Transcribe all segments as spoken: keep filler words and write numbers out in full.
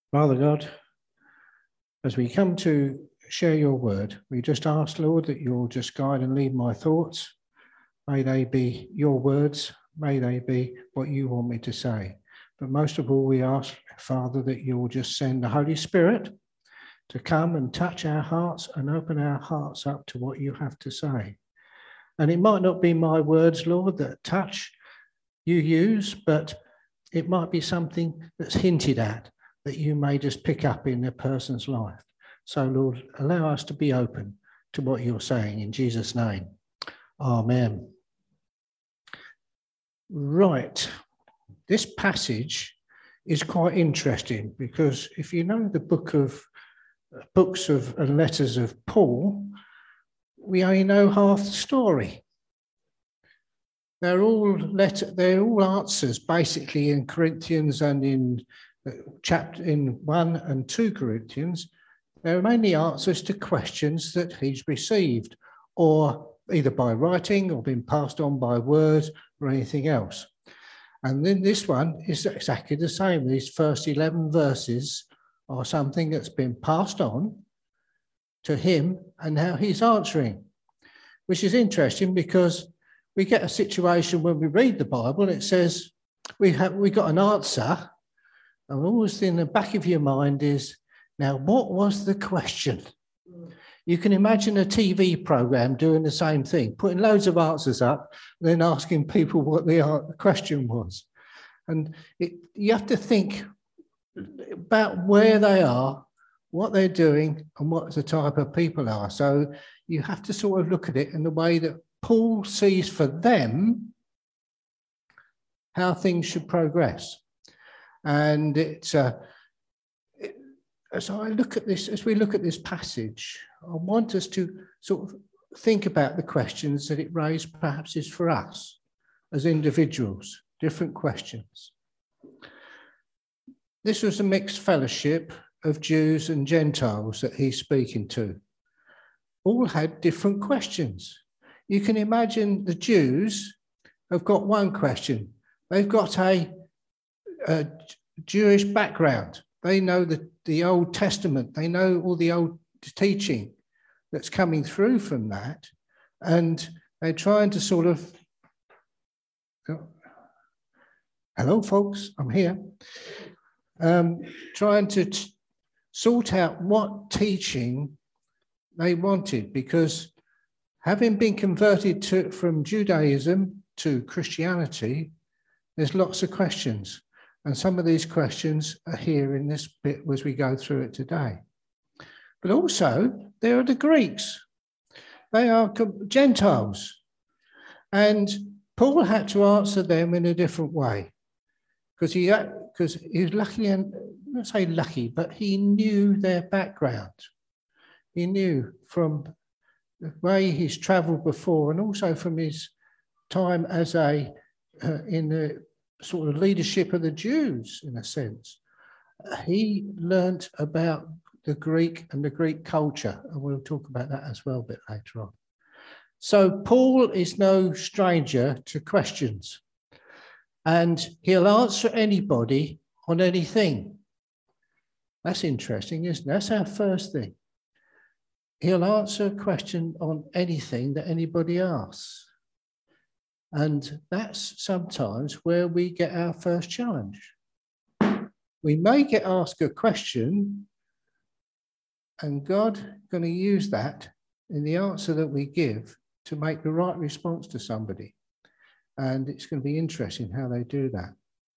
Father God, as we come to share your word, we just ask, Lord, that you'll just guide and lead my thoughts. May they be your words. May they be what you want me to say. But most of all, we ask, Father, that you'll just send the Holy Spirit to come and touch our hearts and open our hearts up to what you have to say. And it might not be my words, Lord, that touch you use, but it might be something that's hinted at that you may just pick up in a person's life. So, Lord, allow us to be open to what you're saying in Jesus' name. Amen. Right. This passage is quite interesting because if you know the book of books of and letters of Paul, we only know half the story. They're all letter, they're all answers basically in Corinthians and in chapter in one and two Corinthians. They're mainly answers to questions that he's received, or either by writing or been passed on by words or anything else. And then this one is exactly the same. These first eleven verses are something that's been passed on to him and how he's answering, which is interesting because we get a situation when we read the Bible and it says we have we got an answer, and always in the back of your mind is, now what was the question? You can imagine a T V program doing the same thing, putting loads of answers up, and then asking people what the question was. And it, you have to think about where they are, what they're doing, and what the type of people are. So you have to sort of look at it in the way that Paul sees for them how things should progress. And it's uh, it, as I look at this, as we look at this passage, I want us to sort of think about the questions that it raised, perhaps is for us as individuals, different questions. This was a mixed fellowship of Jews and Gentiles that he's speaking to. All had different questions. You can imagine the Jews have got one question. They've got a, a Jewish background. They know the, the Old Testament. They know all the old teaching that's coming through from that. And they're trying to sort of, oh, hello, folks, I'm here. Um, trying to t- sort out what teaching they wanted, because having been converted to, from Judaism to Christianity, there's lots of questions. And some of these questions are here in this bit as we go through it today. But also, there are the Greeks. They are Gentiles. And Paul had to answer them in a different way. Because he, because he was lucky, and not say lucky, but he knew their background. He knew from the way he's travelled before, and also from his time as a uh, in the sort of leadership of the Jews, in a sense. Uh, he learnt about the Greek and the Greek culture, and we'll talk about that as well a bit later on. So Paul is no stranger to questions, and he'll answer anybody on anything. That's interesting, isn't it? That's our first thing. He'll answer a question on anything that anybody asks. And that's sometimes where we get our first challenge. We may get asked a question, and God is going to use that in the answer that we give to make the right response to somebody. And it's going to be interesting how they do that.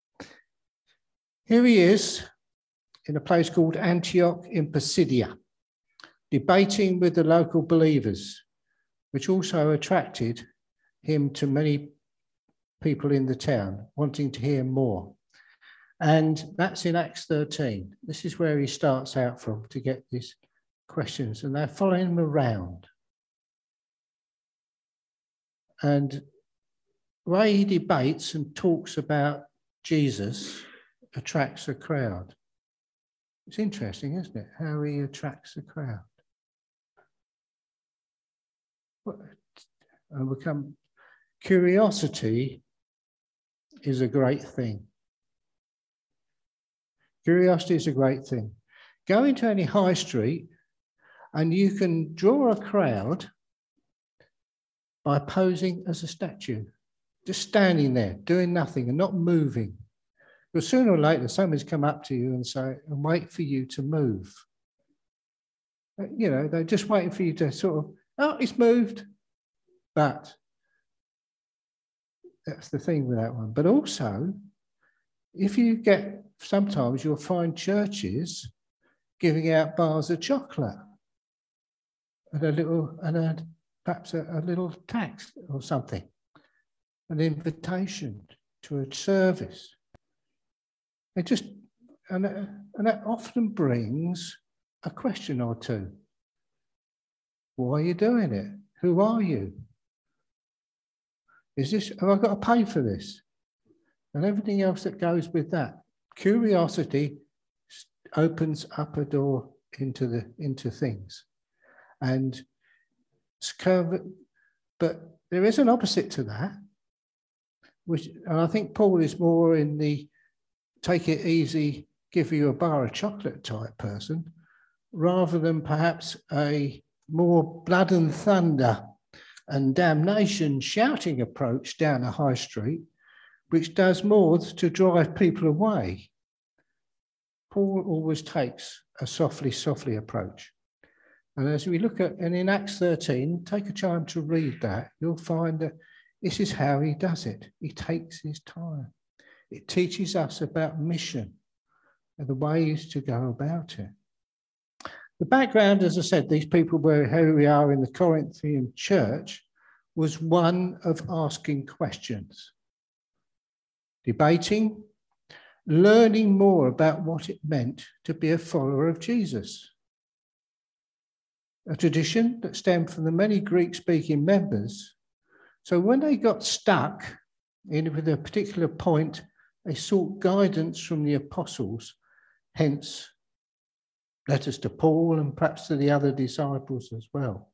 Here he is in a place called Antioch in Pisidia, debating with the local believers, which also attracted him to many people in the town, wanting to hear more. And that's in Acts thirteen. This is where he starts out from to get these questions, and they're following him around. And the way he debates and talks about Jesus attracts a crowd. It's interesting, isn't it, how he attracts a crowd. And we come, curiosity is a great thing. Curiosity is a great thing. Go into any high street and you can draw a crowd by posing as a statue, just standing there, doing nothing and not moving. Because sooner or later, somebody's come up to you and say, and wait for you to move. You know, they're just waiting for you to sort of, oh, it's moved. But that's the thing with that one. But also, if you get, sometimes you'll find churches giving out bars of chocolate and a little, and a, perhaps a, a little tax or something, an invitation to a service. It just, and, and that often brings a question or two. Why are you doing it? Who are you? Is this, have I got to pay for this? And everything else that goes with that. Curiosity opens up a door into the into things. And but there is an opposite to that, which, and I think Paul is more in the take it easy, give you a bar of chocolate type person, rather than perhaps a more blood and thunder and damnation shouting approach down a high street, which does more to drive people away. Paul always takes a softly, softly approach. And as we look at, and in Acts thirteen, take a time to read that, you'll find that this is how he does it. He takes his time. It teaches us about mission and the ways to go about it. The background, as I said, these people were who we are in the Corinthian church, was one of asking questions, debating, learning more about what it meant to be a follower of Jesus. A tradition that stemmed from the many Greek-speaking members. So when they got stuck in with a particular point, they sought guidance from the apostles, hence letters to Paul and perhaps to the other disciples as well.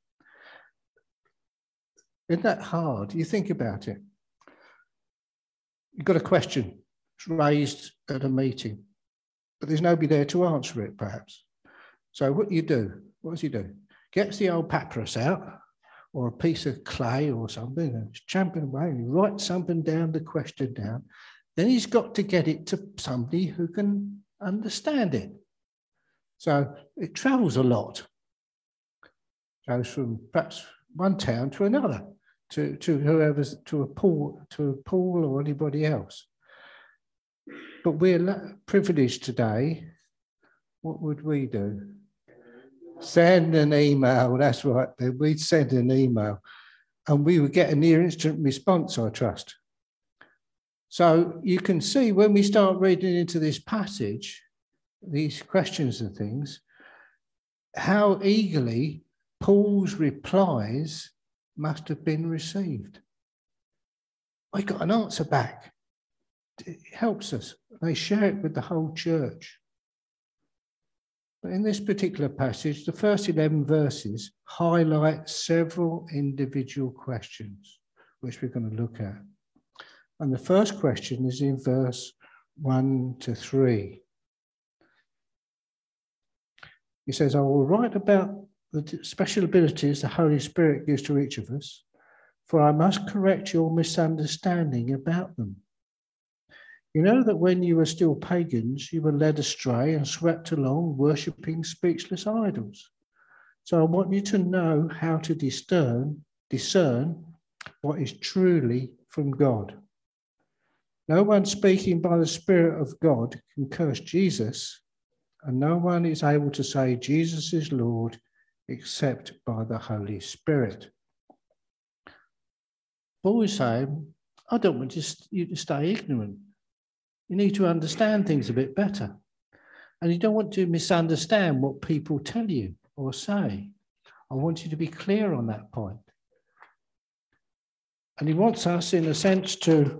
Isn't that hard? You think about it. You've got a question. It's raised at a meeting, but there's nobody there to answer it, perhaps. So what do you do? What does he do? Gets the old papyrus out, or a piece of clay or something, and he's champing away, and he writes something down, the question down. Then he's got to get it to somebody who can understand it. So it travels a lot. Goes from perhaps one town to another, to, to whoever's, to a Paul, to a Paul or anybody else. But we're privileged today. What would we do? Send an email. That's right. We'd send an email and we would get a near instant response, I trust. So you can see when we start reading into this passage, these questions and things, how eagerly Paul's replies must have been received. I got an answer back. It helps us. They share it with the whole church. But in this particular passage, the first eleven verses highlight several individual questions, which we're going to look at. And the first question is in verse one to three. He says, I will write about the special abilities the Holy Spirit gives to each of us, for I must correct your misunderstanding about them. You know that when you were still pagans, you were led astray and swept along, worshipping speechless idols. So I want you to know how to discern, discern what is truly from God. No one speaking by the Spirit of God can curse Jesus, and no one is able to say Jesus is Lord except by the Holy Spirit. Paul is saying, I don't want you to stay ignorant. You need to understand things a bit better. And you don't want to misunderstand what people tell you or say. I want you to be clear on that point. And he wants us, in a sense, to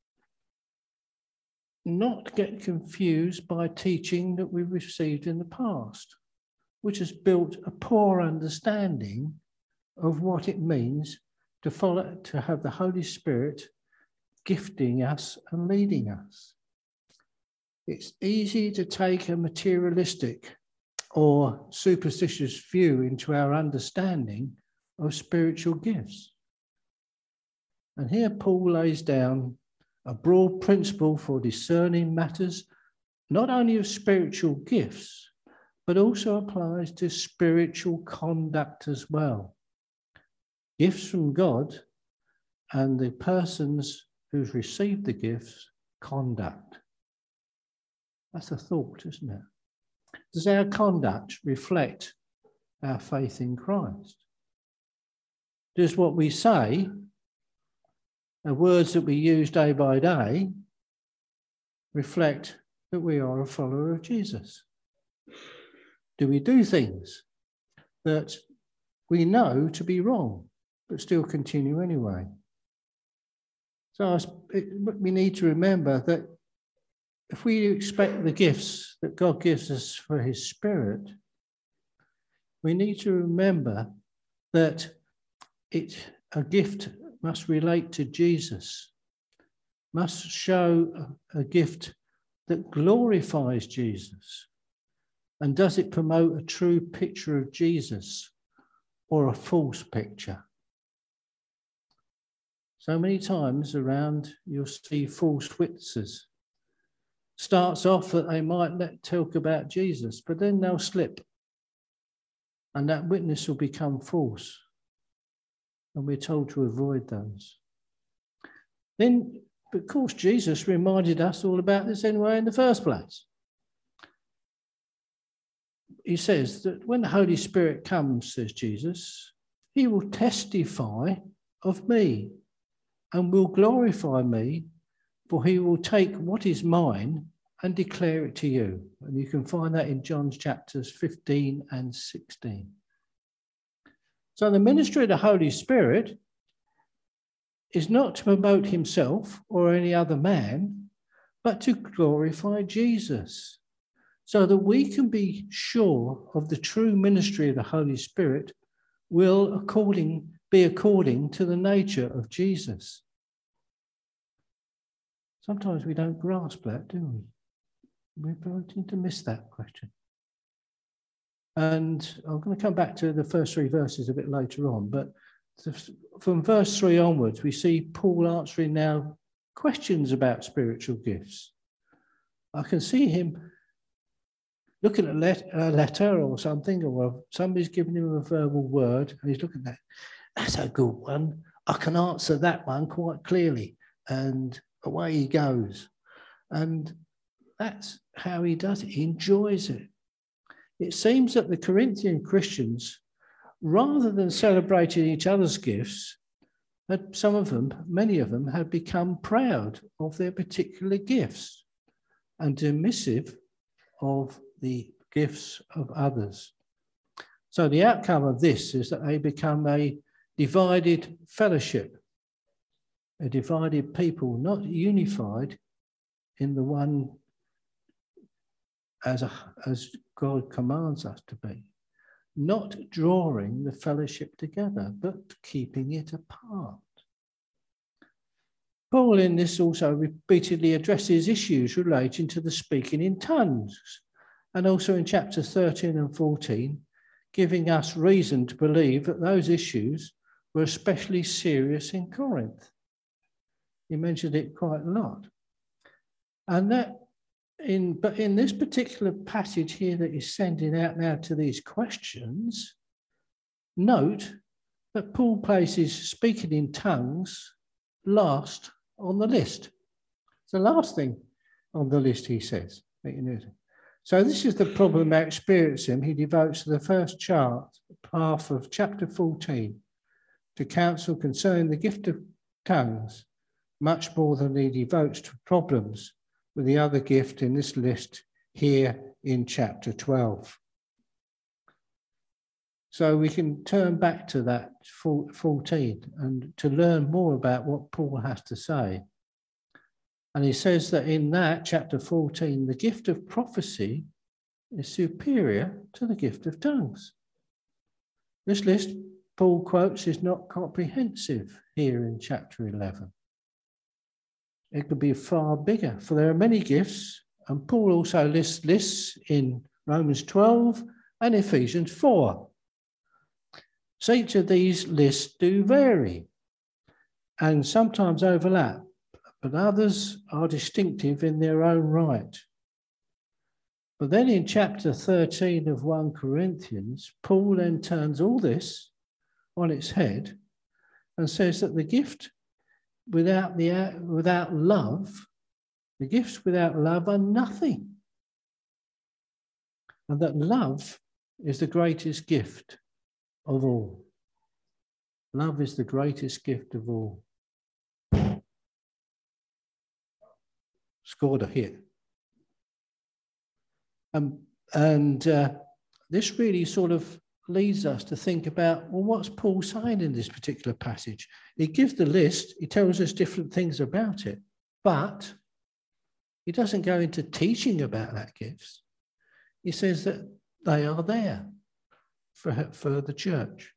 not get confused by teaching that we've received in the past, which has built a poor understanding of what it means to follow, to have the Holy Spirit gifting us and leading us. It's easy to take a materialistic or superstitious view into our understanding of spiritual gifts. And here Paul lays down a broad principle for discerning matters, not only of spiritual gifts, but also applies to spiritual conduct as well. Gifts from God and the persons who've received the gifts, conduct. That's a thought, isn't it? Does our conduct reflect our faith in Christ? Does what we say, the words that we use day by day, reflect that we are a follower of Jesus? Do we do things that we know to be wrong, but still continue anyway? So we need to remember that if we expect the gifts that God gives us for his Spirit, we need to remember that it, a gift must relate to Jesus, must show a, a gift that glorifies Jesus. And does it promote a true picture of Jesus or a false picture? So many times around you'll see false witnesses. Starts off that they might let talk about Jesus, but then they'll slip. And that witness will become false. And we're told to avoid those. Then, of course, Jesus reminded us all about this anyway in the first place. He says that when the Holy Spirit comes, says Jesus, he will testify of me and will glorify me, for he will take what is mine and declare it to you. And you can find that in John's chapters fifteen and sixteen. So the ministry of the Holy Spirit is not to promote himself or any other man, but to glorify Jesus, so that we can be sure of the true ministry of the Holy Spirit will according, be according to the nature of Jesus. Sometimes we don't grasp that, do we? We're beginning to miss that question. And I'm going to come back to the first three verses a bit later on, but from verse three onwards, we see Paul answering now questions about spiritual gifts. I can see him looking at let, a letter or something, or somebody's giving him a verbal word, and he's looking at that. That's a good one. I can answer that one quite clearly. And away he goes. And that's how he does it. He enjoys it. It seems that the Corinthian Christians, rather than celebrating each other's gifts, had some of them, many of them, had become proud of their particular gifts and dismissive of the gifts of others. So the outcome of this is that they become a divided fellowship, a divided people, not unified in the one as, a, as God commands us to be, not drawing the fellowship together, but keeping it apart. Paul in this also repeatedly addresses issues relating to the speaking in tongues, and also in chapters thirteen and fourteen, giving us reason to believe that those issues were especially serious in Corinth. He mentioned it quite a lot. And that in, but in this particular passage here that he's sending out now to these questions, note that Paul places speaking in tongues last on the list. It's the last thing on the list, he says. So this is the problem I experience him. He devotes the first chart, half of chapter fourteen, to counsel concerning the gift of tongues, much more than he devotes to problems with the other gift in this list here in chapter twelve. So we can turn back to that fourteen and to learn more about what Paul has to say. And he says that in that chapter fourteen, the gift of prophecy is superior to the gift of tongues. This list Paul quotes is not comprehensive here in chapter eleven. It could be far bigger, for there are many gifts, And Paul also lists lists in Romans twelve and Ephesians four. So each of these lists do vary and sometimes overlap, but others are distinctive in their own right. But then in chapter thirteen of First Corinthians, Paul then turns all this on its head and says that the gift without the without love, the gifts without love are nothing. And that love is the greatest gift of all. Love is the greatest gift of all. Scored a hit. Um, and uh, this really sort of leads us to think about, well, what's Paul saying in this particular passage? He gives the list, he tells us different things about it, but he doesn't go into teaching about that gifts. He says that they are there for, for the church.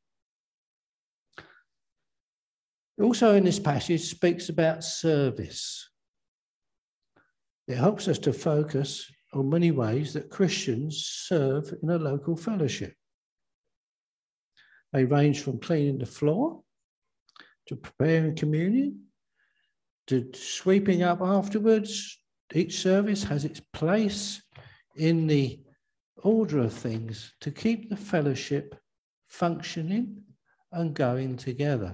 Also in this passage speaks about service. It helps us to focus on many ways that Christians serve in a local fellowship. They range from cleaning the floor, to preparing communion, to sweeping up afterwards. Each service has its place in the order of things to keep the fellowship functioning and going together.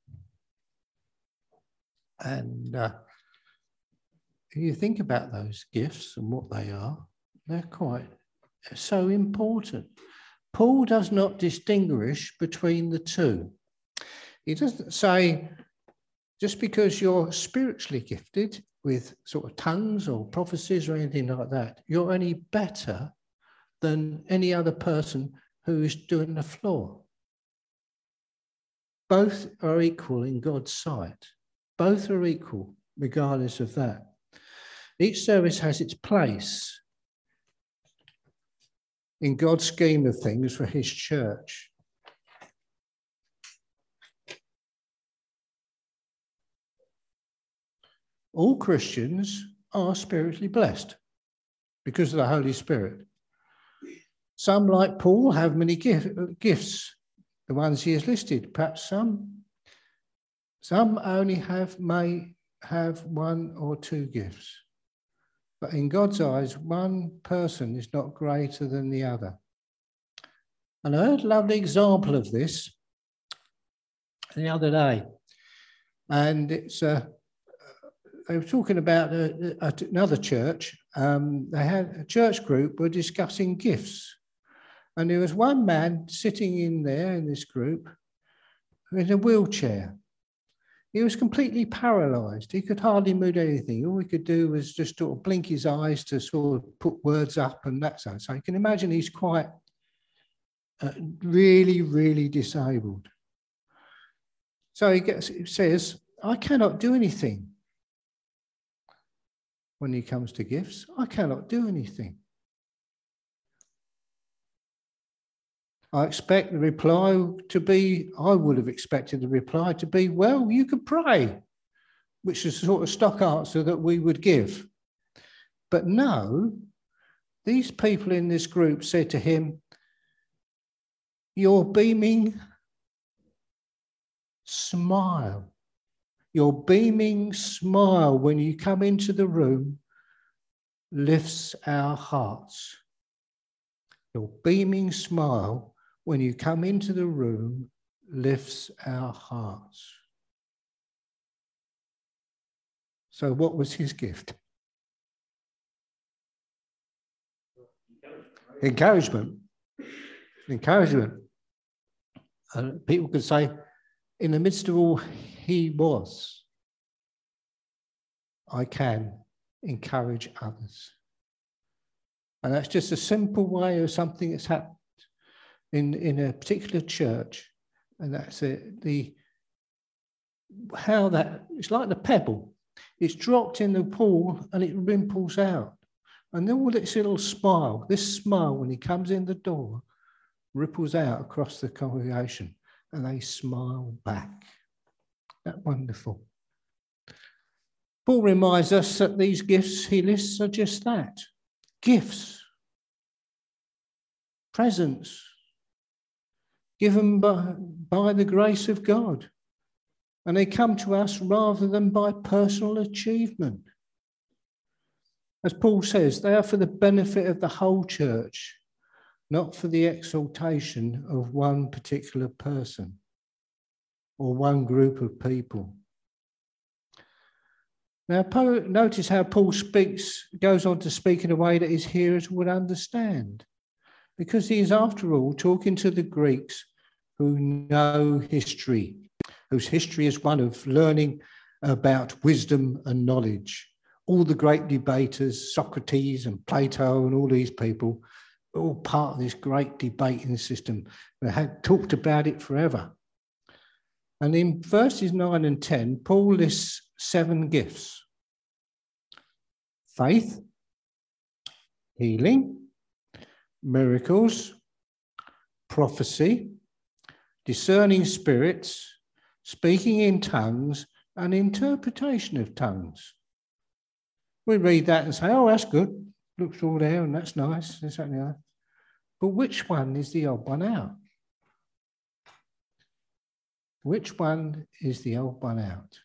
And uh, if you think about those gifts and what they are, they're quite so important. Paul does not distinguish between the two. He doesn't say, just because you're spiritually gifted with sort of tongues or prophecies or anything like that, you're any better than any other person who is doing the floor. Both are equal in God's sight. Both are equal regardless of that. Each service has its place in God's scheme of things for his church. All Christians are spiritually blessed because of the Holy Spirit. Some, like Paul, have many gift, gifts, the ones he has listed. Perhaps some, some only have, may have one or two gifts. But in God's eyes, one person is not greater than the other. And I heard a lovely example of this the other day. And it's uh, they were talking about a, a, another church. Um, they had a church group were discussing gifts. And there was one man sitting in there in this group in a wheelchair. He was completely paralysed. He could hardly move anything. All he could do was just sort of blink his eyes to sort of put words up and that sort of. So you can imagine he's quite uh, really, really disabled. So he, gets, he says, I cannot do anything. When he comes to gifts, I cannot do anything. I expect the reply to be, I would have expected the reply to be, well, you could pray, which is the sort of stock answer that we would give. But no, these people in this group said to him, your beaming smile, your beaming smile when you come into the room lifts our hearts. Your beaming smile when you come into the room lifts our hearts. So what was his gift? Encouragement. Encouragement. Uh, people could say, in the midst of all he was, I can encourage others. And that's just a simple way of something that's happened in, in a particular church. And that's it. The, how that, it's like the pebble. It's dropped in the pool and it ripples out. And then all this little smile, this smile when he comes in the door, ripples out across the congregation and they smile back. That's wonderful. Paul reminds us that these gifts he lists are just that. gifts, presents, given by, by the grace of God. And they come to us rather than by personal achievement. As Paul says, they are for the benefit of the whole church, not for the exaltation of one particular person or one group of people. Now, notice how Paul speaks, goes on to speak in a way that his hearers would understand, because he is, after all, talking to the Greeks who know history, whose history is one of learning about wisdom and knowledge. All the great debaters, Socrates and Plato and all these people, are all part of this great debating system. They had talked about it forever. And in verses nine and ten, Paul lists seven gifts: faith, healing, miracles, prophecy, discerning spirits, speaking in tongues, and interpretation of tongues. We read that and say, oh, that's good. Looks all there and that's nice. This, that, and the other. But which one is the odd one out? Which one is the odd one out?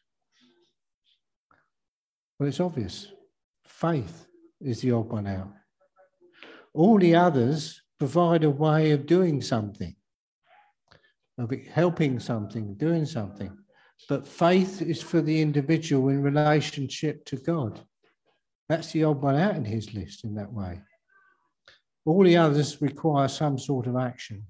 Well, it's obvious. Faith is the odd one out. All the others provide a way of doing something, of helping something, doing something. But faith is for the individual in relationship to God. That's the odd one out in his list in that way. All the others require some sort of action.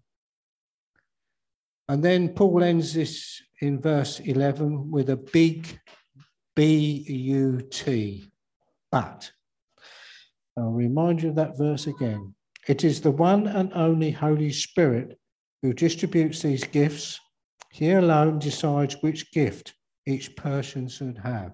And then Paul ends this in verse eleven with a big B U T, but. I'll remind you of that verse again. It is the one and only Holy Spirit who distributes these gifts. He alone decides which gift each person should have.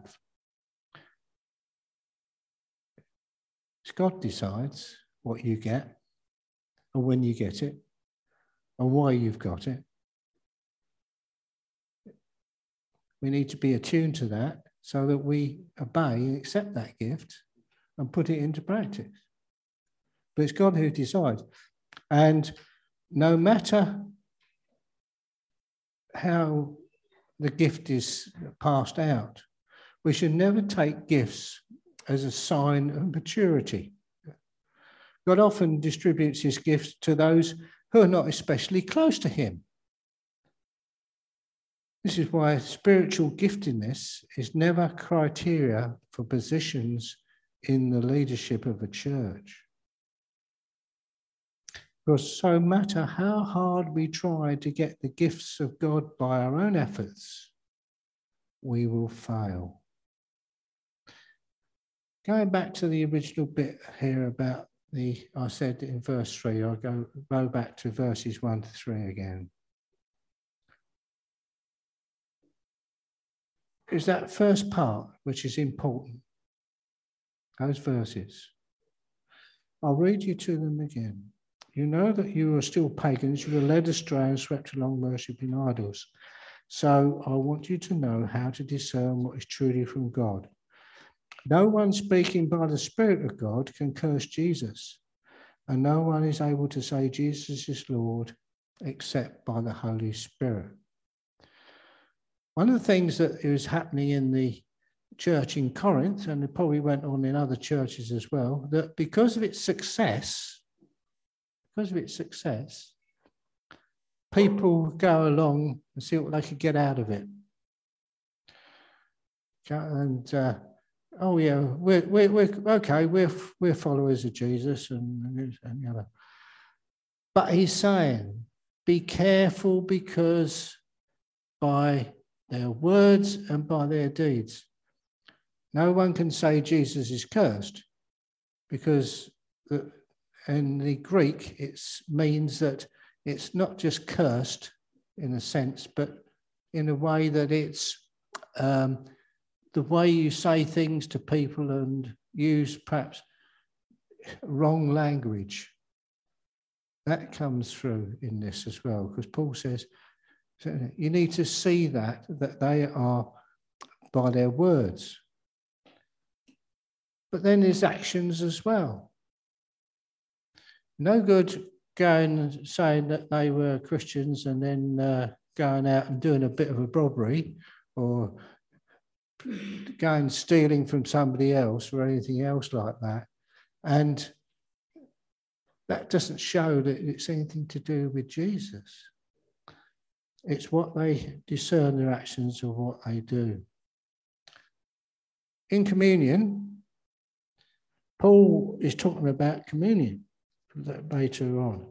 It's God decides what you get and when you get it and why you've got it. We need to be attuned to that so that we obey and accept that gift and put it into practice. But it's God who decides. And no matter how the gift is passed out, we should never take gifts as a sign of maturity. God often distributes his gifts to those who are not especially close to him. This is why spiritual giftedness is never criteria for positions in the leadership of a church. Because no matter how hard we try to get the gifts of God by our own efforts, we will fail. Going back to the original bit here about the, I said in verse three, I'll go, go back to verses one to three again. Is that first part which is important. Those verses. I'll read you to them again. You know that you are still pagans, you were led astray and swept along worshipping idols. So I want you to know how to discern what is truly from God. No one speaking by the Spirit of God can curse Jesus, and no one is able to say Jesus is Lord except by the Holy Spirit. One of the things that is happening in the church in Corinth, and it probably went on in other churches as well, that because of its success, because of its success, people go along and see what they could get out of it. And uh, oh yeah, we're we're, we're okay. We're we're followers of Jesus and and the other. But he's saying, be careful, because by their words and by their deeds, no one can say Jesus is cursed, because the, in the Greek it means that it's not just cursed in a sense, but in a way that it's um, the way you say things to people and use perhaps wrong language. That comes through in this as well, because Paul says you need to see that, that they are by their words. But then there's actions as well. No good going and saying that they were Christians and then uh, going out and doing a bit of a robbery or going stealing from somebody else or anything else like that. And that doesn't show that it's anything to do with Jesus. It's what they discern their actions of what they do. In communion, Paul is talking about communion later on.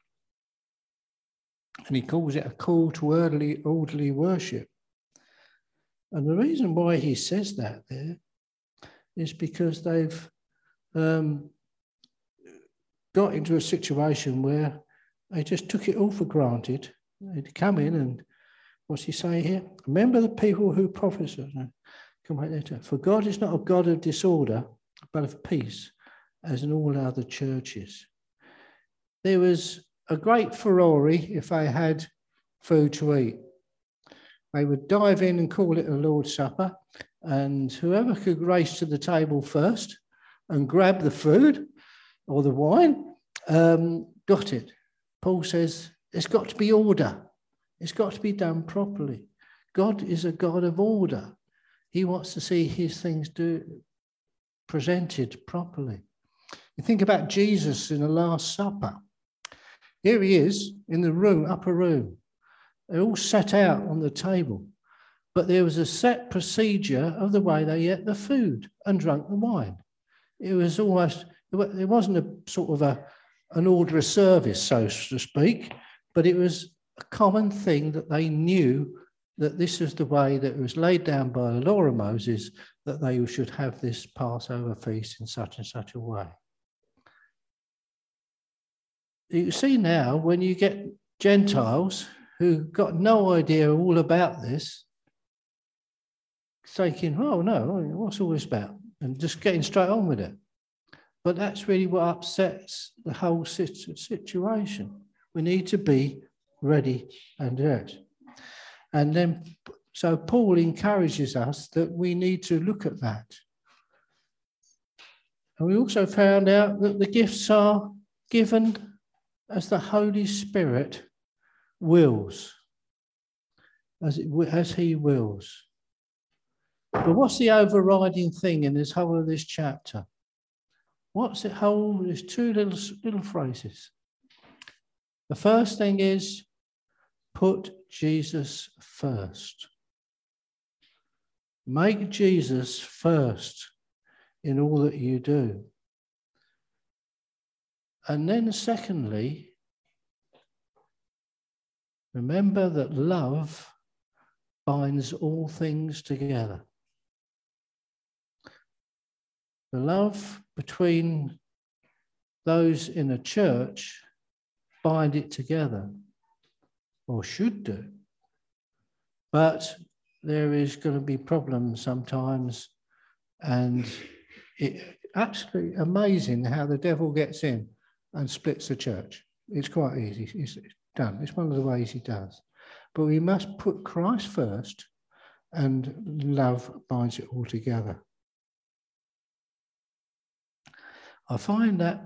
And he calls it a call to orderly, orderly worship. And the reason why he says that there is because they've um, got into a situation where they just took it all for granted. They'd come in and, what's he say here? Remember the people who prophesied. Come right there. For God is not a God of disorder, but of peace, as in all other churches. There was a great furore if they had food to eat. They would dive in and call it a Lord's Supper, and whoever could race to the table first and grab the food or the wine um, got it. Paul says there's got to be order. It's got to be done properly. God is a God of order. He wants to see his things do, presented properly. You think about Jesus in the Last Supper. Here he is in the room, upper room. They're all set out on the table. But there was a set procedure of the way they ate the food and drank the wine. It was almost, it wasn't a sort of a, an order of service, so to speak, but it was a common thing that they knew that this is the way that it was laid down by the law of Moses, that they should have this Passover feast in such and such a way. You see now, when you get Gentiles who got no idea all about this, thinking, oh no, what's all this about? And just getting straight on with it. But that's really what upsets the whole situation. We need to be ready and alert. And then, so Paul encourages us that we need to look at that. And we also found out that the gifts are given as the Holy Spirit wills, as, it, as he wills. But what's the overriding thing in this whole of this chapter? What's it whole? There's two little, little phrases. The first thing is, put Jesus first. Make Jesus first in all that you do. And then secondly, remember that love binds all things together. The love between those in a church bind it together, or should do. But there is going to be problems sometimes, and it's absolutely amazing how the devil gets in and splits the church. It's quite easy. It's done. It's one of the ways he does. But we must put Christ first, and love binds it all together. I find that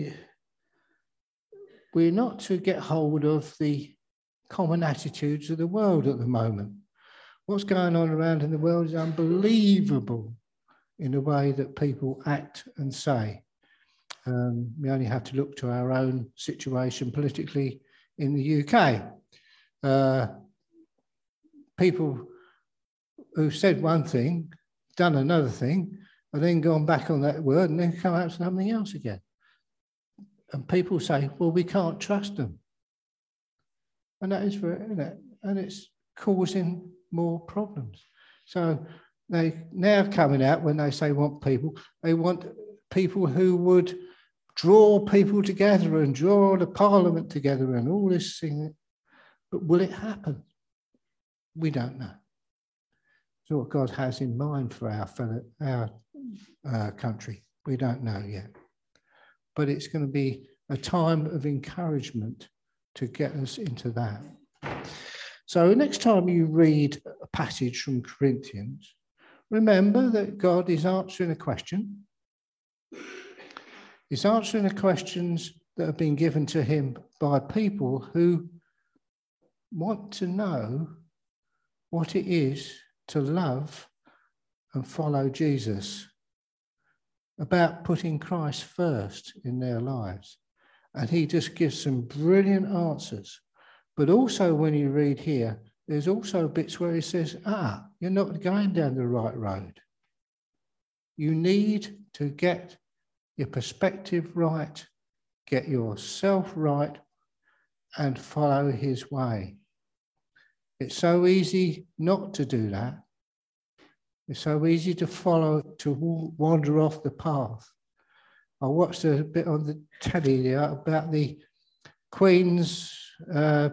we're not to get hold of the common attitudes of the world at the moment. What's going on around in the world is unbelievable in the way that people act and say. Um, we only have to look to our own situation politically in the U K. Uh, people who've said one thing, done another thing, and then gone back on that word and then come out with something else again. And people say, well, we can't trust them. And that is very, isn't it? And it's causing more problems. So they now coming out when they say want people, they want people who would draw people together and draw the parliament together and all this thing. But will it happen? We don't know. So what God has in mind for our fellow, our uh, country, we don't know yet. But it's going to be a time of encouragement to get us into that. So next time you read a passage from Corinthians, remember that God is answering a question. He's answering the questions that have been given to him by people who want to know what it is to love and follow Jesus, about putting Christ first in their lives. And he just gives some brilliant answers. But also when you read here, there's also bits where he says, ah, you're not going down the right road. You need to get your perspective right, get yourself right, and follow his way. It's so easy not to do that. It's so easy to follow, to wander off the path. I watched a bit on the telly there about the Queen's uh,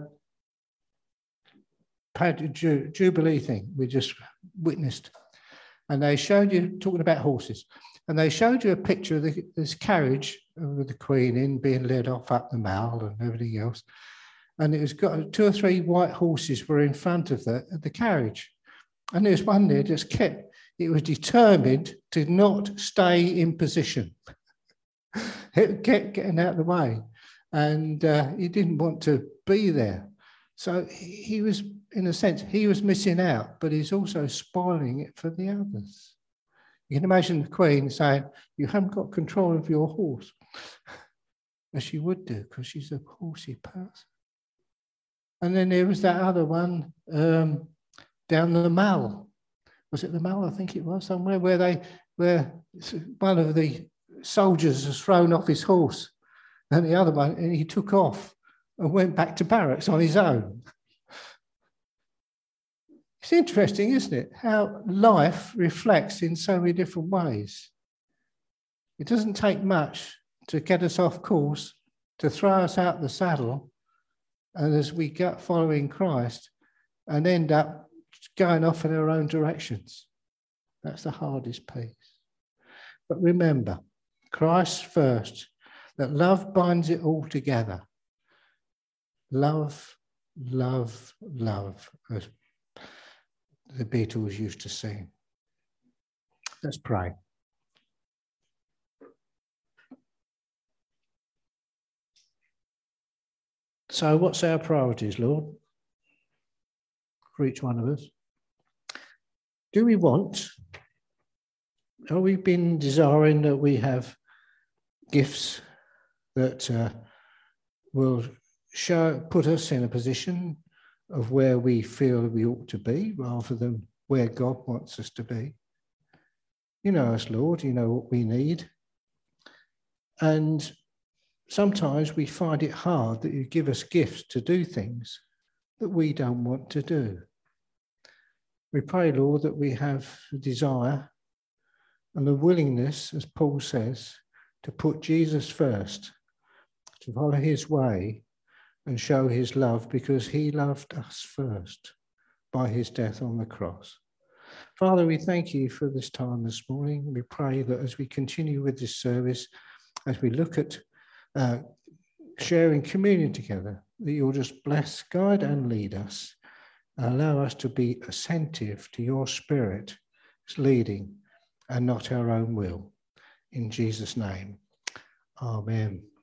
Jubilee thing we just witnessed. And they showed you, talking about horses, and they showed you a picture of the, this carriage with the Queen in, being led off up the Mall and everything else. And it was got two or three white horses were in front of the, the carriage. And there was one there just kept, it was determined to not stay in position. It kept getting out of the way. And uh, he didn't want to be there. So he was, in a sense, he was missing out, but he's also spoiling it for the others. You can imagine the Queen saying, you haven't got control of your horse. As she would do, because she's a horsey person. And then there was that other one um, down the Mall. Was it the Mall? I think it was somewhere where they, where one of the soldiers has thrown off his horse, and the other one, and he took off and went back to barracks on his own. It's interesting, isn't it? How life reflects in so many different ways. It doesn't take much to get us off course, to throw us out the saddle, and as we get following Christ and end up going off in our own directions. That's the hardest piece. But remember, Christ first, that love binds it all together. Love, love, love, as the Beatles used to sing. Let's pray. So what's our priorities, Lord, for each one of us? Do we want, have we been desiring that we have gifts that uh, will show, put us in a position of where we feel we ought to be rather than where God wants us to be? You know us, Lord, you know what we need. And sometimes we find it hard that you give us gifts to do things that we don't want to do. We pray, Lord, that we have the desire and the willingness, as Paul says, to put Jesus first, to follow his way and show his love, because he loved us first by his death on the cross. Father, we thank you for this time this morning. We pray that as we continue with this service, as we look at uh, sharing communion together, that you'll just bless, guide and lead us. Allow us to be attentive to your Spirit's leading and not our own will. In Jesus' name, amen.